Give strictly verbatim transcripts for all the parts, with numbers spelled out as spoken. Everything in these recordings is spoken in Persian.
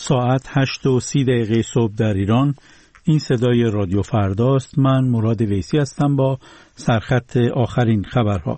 ساعت هشت و سی دقیقه صبح در ایران. این صدای رادیو فرداست. من مراد ویسی هستم با سرخط آخرین خبرها.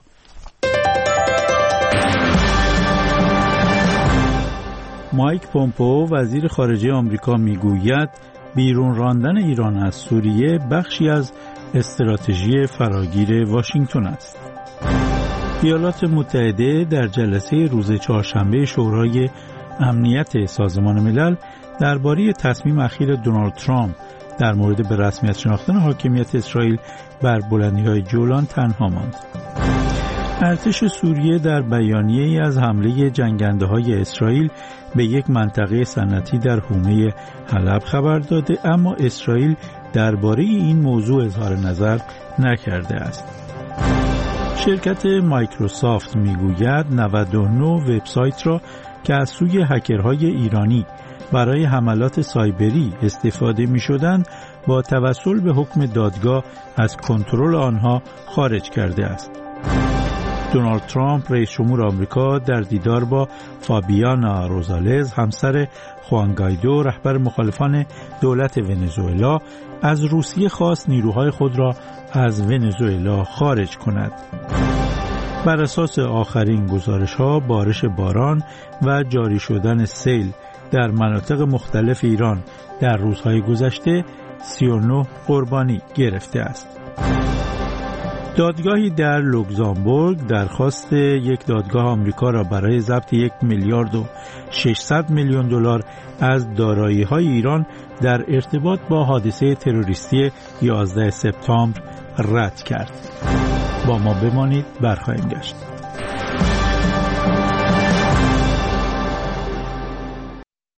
مایک پومپئو وزیر خارجه آمریکا میگوید بیرون راندن ایران از سوریه بخشی از استراتژی فراگیر واشنگتن است. ایالات متحده در جلسه روز چهارشنبه شورای امنیت سازمان ملل درباره تصمیم اخیر دونالد ترامپ در مورد به رسمیت شناختن حاکمیت اسرائیل بر بلندی‌های جولان تنها ماند. ارتش سوریه در بیانیه‌ای از حمله جنگنده‌های اسرائیل به یک منطقه صنعتی در حومه حلب خبر داده، اما اسرائیل درباره این موضوع اظهار نظر نکرده است. شرکت مایکروسافت میگوید نود و نه وبسایت را که از سوی هکرهای ایرانی برای حملات سایبری استفاده می‌شدند با توسل به حکم دادگاه از کنترل آنها خارج کرده است. دونالد ترامپ رئیس جمهور آمریکا در دیدار با فابیانا روزالز همسر خوان گایدو رهبر مخالفان دولت ونزوئلا از روسیه خواست نیروهای خود را از ونزوئلا خارج کند. بر اساس آخرین گزارش‌ها بارش باران و جاری شدن سیل در مناطق مختلف ایران در روزهای گذشته سی و نه قربانی گرفته است. دادگاهی در لوکزامبورگ درخواست یک دادگاه آمریکا را برای ضبط یک میلیارد و ششصد میلیون دلار از دارایی‌های ایران در ارتباط با حادثه تروریستی یازده سپتامبر رد کرد. با ما بمانید، برخواهیم گشت.